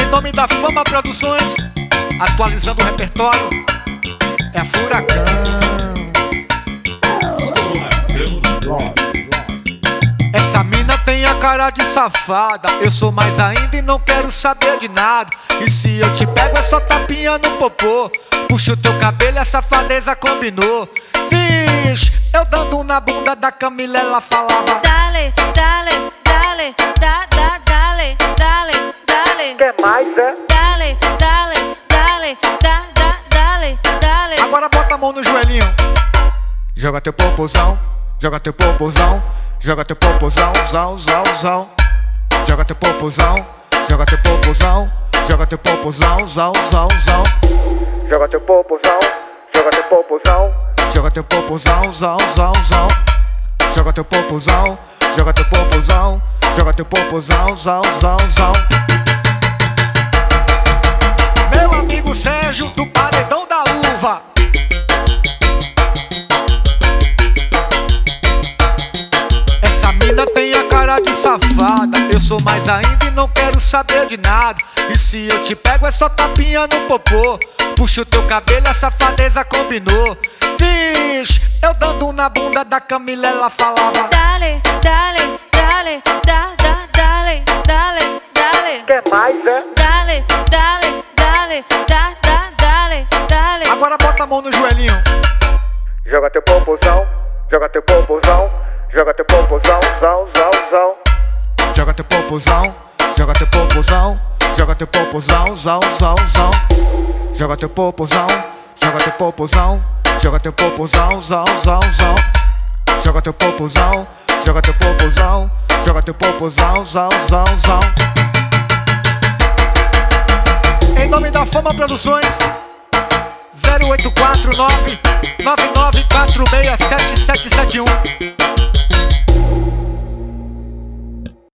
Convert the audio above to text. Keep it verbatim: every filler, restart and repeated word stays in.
nome da Fama Produções, atualizando o repertório, é a Furacão. Essa mina tem a cara de safada, eu sou mais ainda e não quero saber de nada. E se eu te pego é só tapinha no popô, puxa o teu cabelo, a safadeza combinou. Vixe, eu dando na bunda da Camila, ela falava: Dale, dale, dale, da, da, dale, dale, dale. Quer mais, é? Dale, dale, dale, da, da, dale, dale. Agora bota a mão no joelhinho. Joga teu popozão, joga teu popozão, joga teu popozão, zão, zão, zão. Joga teu popozão, joga teu popozão, joga teu popozão, zão, zão, zão. Joga teu popozão, joga teu popozão, joga teu popozão, zão, zão, zão. Joga teu popozão, joga teu popozão, joga teu popozão, zão, zão, zão. Meu amigo Sérgio do Paredão da Uva. Essa mina tem a cara de safada, eu sou mais ainda e não quero saber de nada. E se eu te pego é só tapinha no popô, puxa o teu cabelo, a safadeza combinou. Vixe, eu dando na bunda da Camila, ela falava: Dale, dale, dale, da, da, dale, dale, dale. Quer mais, é? Dale, dale, dale, da, da, dale, dale. Agora bota a mão no joelhinho. Joga teu popozão, joga teu popozão, joga teu popozão, zão, zão, zão. Joga teu popozão, joga teu popozão, joga teu popozão, zão, zão, zão. Joga teu popozão, joga teu popozão, joga teu popozão, zão, zão, zão. Joga teu popozão, joga teu popozão, joga teu popozão, zão, zão, zão. Em nome da Fama Produções, zero oito quatro nove nove nove quatro seis sete sete sete um.